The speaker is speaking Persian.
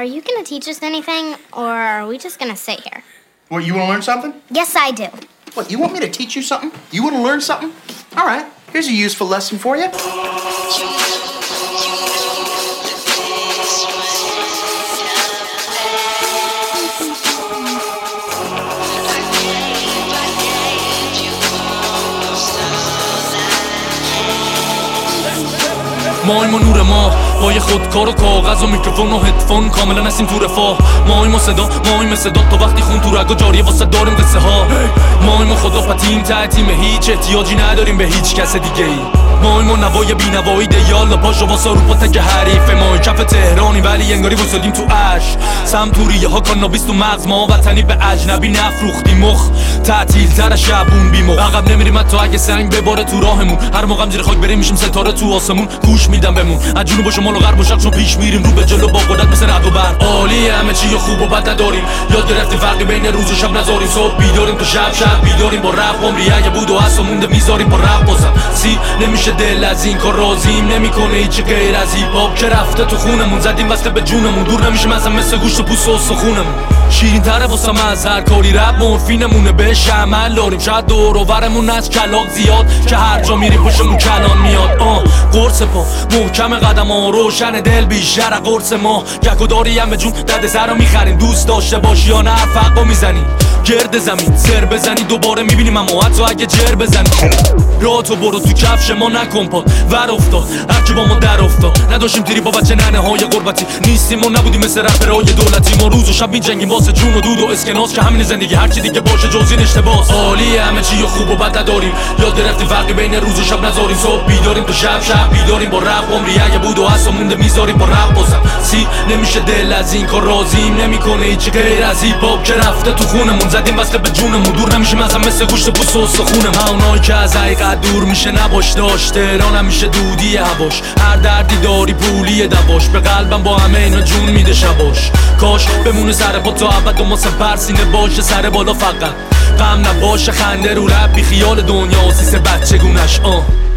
are you gonna teach us anything, or are we just gonna sit here? What, you want to learn something? Yes, I do. What, you want me to teach you something? You want to learn something? All right, here's a useful lesson for you. ما نور ما با یه خودکار و کاغذ و میکروفون و هدفون کاملا نسیم تو رفاه ما صدا ما صدا تا وقتی خون تو رگا جاریه واسه داریم قصه ها ما خدا پتیم تعتیم هیچ احتیاجی نداریم به هیچ کس دیگه ای ما نوای بی نوایی ده یالا پاشو واسه رو با تک حریف ما کف تهرانی ولی انگاری وسادیم تو اش سمتوریه ها کانابیس تو مغز ما وطنی به اجنبی نفروختی مخ تعطیل تر شبون بیمو عقب نمیریم حتی اگه سنگ بباره تو راهمون هر موقع زیر خاک بریم میشیم ستاره تو آسمون گوش میدم بمون از جنوب و شمال و غرب و شرق چون پیش میریم رو به جلو با قدرت مثل رعد و برق عالی همه چی خوب و بد نداریم یاد گرفتیم فرقی بین روز و شب نذاریم صبح بیداریم تو شب بیداریم با رپ عمری اگه بود و هست و مونده میذاریم با رپ بازم نمیشه دل از این کار راضیم نمیکنه هیچی غیر از هیپ هاپ که رفته تو خونمون زدیم واسه به جونمون دور نمیشه مثل گوشت و پوست و استخونمون شیرین تره واسم از هر کاری رپ مورفینمونه بهش عمل داریم شاید دور و برمون از کلاغ زیاد که هر جا میری پشتمون کلان میاد قرص پا محکم قدم ها روشن دل بیشتر قرص ما گک و داری هم به جون درد سر رو میخریم دوست داشته باشی یا نه فرقا میزنی گرد زمین سر بزنی دوباره میبینیم اما حتی اگه جر بزنی راه تو برو تو کفش ما نکن پاد ور افتاد هرکی با ما در افتاد نداشتیم تیری با بچه ننه های غربتی نیستیم ما نبودیم مثل رپرهای دولتی ما روز و شب میجنگیم واسه جون و دود و اسکناس که همین زندگی هرچی دیگه باشه جز این اشتباس عالی همه چی خوب و بد نداریم یاد گرفتیم فرقی بین روز و شب نذاریم صبح بیداریم تو شب بیداریم با رپ عمری اگه بود و هست و مونده میذاریم با رپ بازم نمیشه دل از این کار راضیم نمیکنه هیچی غیر از هیپ هاپ که رفته تو خونمون زدیم واسه به جونمون دور نمیشیم مثل گوشت پوست و استخونمون اونایی که از حقیقت دور میشه نباش داشت تهران همیشه دودی هواش هر دردی داری پولی دواش به قلبم با همه اینا جون میده شباش کاش بمونه سر پا تا ابد و ما سپر سینه باشه سر بالا فقط غم نباشه خنده رو رپ بی خیال دنیا و سیس بچگونش